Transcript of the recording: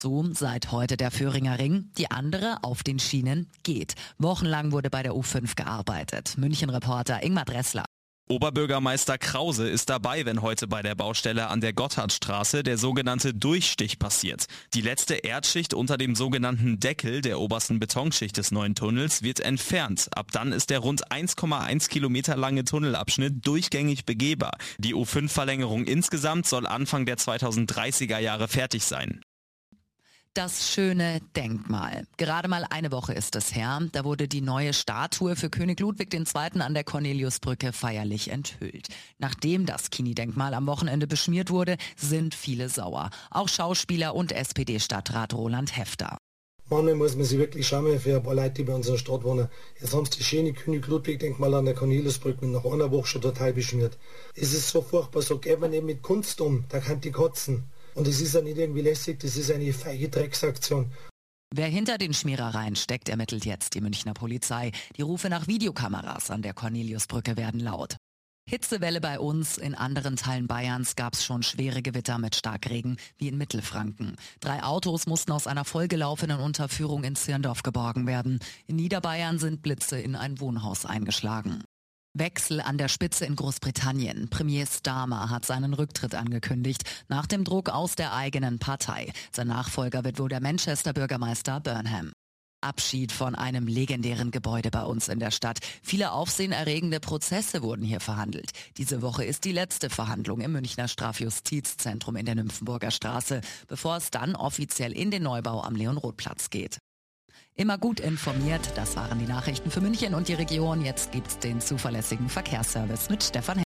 So seit heute der Föhringer Ring, die andere auf den Schienen geht. Wochenlang wurde bei der U5 gearbeitet. München-Reporter Ingmar Dressler. Oberbürgermeister Krause ist dabei, wenn heute bei der Baustelle an der Gotthardstraße der sogenannte Durchstich passiert. Die letzte Erdschicht unter dem sogenannten Deckel der obersten Betonschicht des neuen Tunnels wird entfernt. Ab dann ist der rund 1,1 Kilometer lange Tunnelabschnitt durchgängig begehbar. Die U5-Verlängerung insgesamt soll Anfang der 2030er Jahre fertig sein. Das schöne Denkmal. Gerade mal eine Woche ist es her, da wurde die neue Statue für König Ludwig II. An der Corneliusbrücke feierlich enthüllt. Nachdem das Kini-Denkmal am Wochenende beschmiert wurde, sind viele sauer. Auch Schauspieler und SPD-Stadtrat Roland Häfter. Manchmal muss man sich wirklich schämen für ein paar Leute, die bei unserer Stadt wohnen. Jetzt haben sie das schöne König Ludwig-Denkmal an der Corneliusbrücke nach einer Woche schon total beschmiert. Es ist so furchtbar, so geht man nicht mit Kunst um, da kann die kotzen. Und es ist ja nicht irgendwie lässig, das ist eine feige Drecksaktion. Wer hinter den Schmierereien steckt, ermittelt jetzt die Münchner Polizei. Die Rufe nach Videokameras an der Corneliusbrücke werden laut. Hitzewelle bei uns, in anderen Teilen Bayerns gab es schon schwere Gewitter mit Starkregen, wie in Mittelfranken. 3 Autos mussten aus einer vollgelaufenen Unterführung in Zirndorf geborgen werden. In Niederbayern sind Blitze in ein Wohnhaus eingeschlagen. Wechsel an der Spitze in Großbritannien. Premier Starmer hat seinen Rücktritt angekündigt, nach dem Druck aus der eigenen Partei. Sein Nachfolger wird wohl der Manchester-Bürgermeister Burnham. Abschied von einem legendären Gebäude bei uns in der Stadt. Viele aufsehenerregende Prozesse wurden hier verhandelt. Diese Woche ist die letzte Verhandlung im Münchner Strafjustizzentrum in der Nymphenburger Straße, bevor es dann offiziell in den Neubau am Leon-Roth-Platz geht. Immer gut informiert, das waren die Nachrichten für München und die Region. Jetzt gibt's den zuverlässigen Verkehrsservice mit Stefan